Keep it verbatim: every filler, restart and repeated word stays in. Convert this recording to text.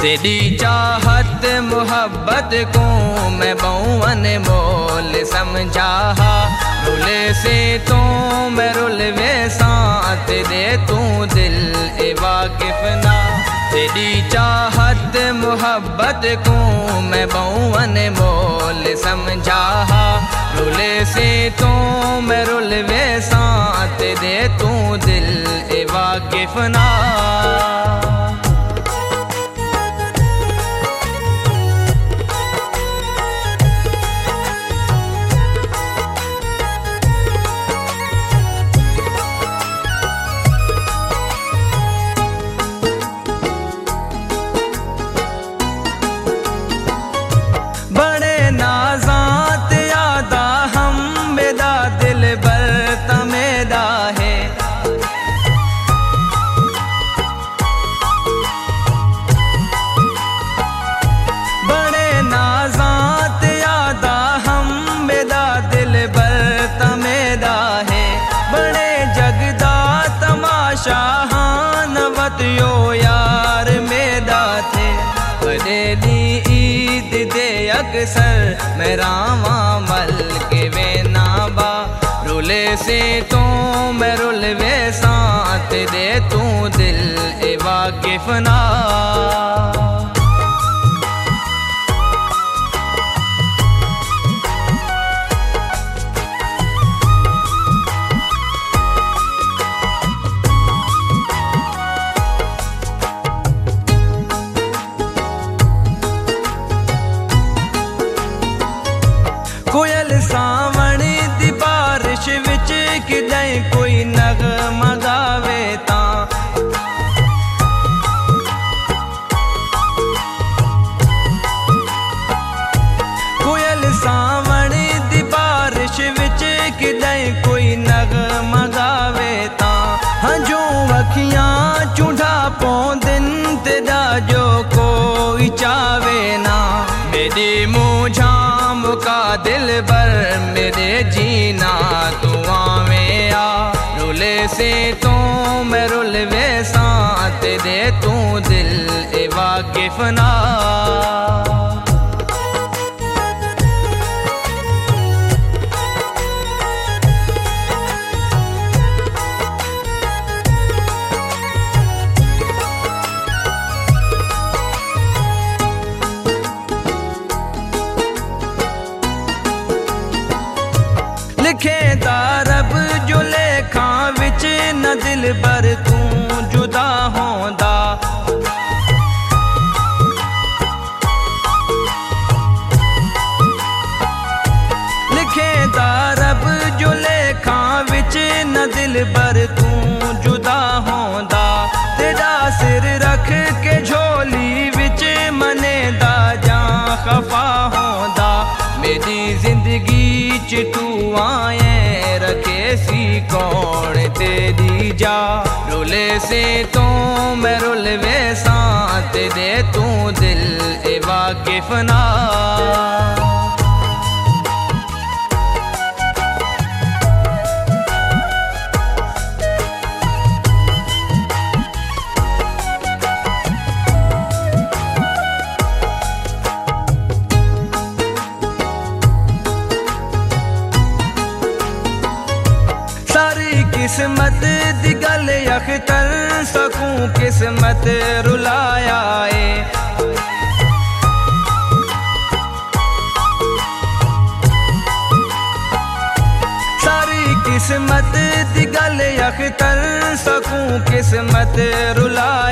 तेरी चाहत मोहब्बत को मैं बहुवन मोल समझा, रुले से तो मैं रुलवे साथ दे तू दिल ए वाकिफ ना। तेरी चाहत मोहब्बत को मैं बहुवन मोल समझा, रुले से तो मैं रुलवे साथ दे तू दिल ए वाकिफ ना। शाहानवत यो यार मेरा थे, बरेली ईद दे अक्सर मेरा मामल के वे नाबा, रुले से तो मैं रुलवे साथ दे तू दिल ए वाकिफ ना। कोयल सावणी दी बारिश विच किदे कोई नगमा गावे तां, कोयल सावणी दी बारिश विच किदे कोई नगमा गावे तां, हजो अखियां चूड़ा पौंदिन तेरा जो कोई चावे ना। मेरी मुझा का दिल भर मेरे जीना तू आवे आ, रुले से तो मैं रुलवे साथ दे तू दिल ए वाकिफ ना। लिखे दा रब जो लेखा विच न दिल भर तू जुदा होंदा, लिखे दा रब जो लेखा विच न दिल भर तू जुदा होंदा, तेरा सिर रख के झोली विच मने दा जा खफा होंदा। मेरी जिंदगी च तू आए रखे सी कौन तेरी जा, रुले से तो मैं रुलवे साथ दे तू दिल ए वाकिफ ना। किस्मत दी गल अख्तर सकूं किस्मत रुलाया है, सारी किस्मत दी गल अख्तर सकूं किस्मत रुला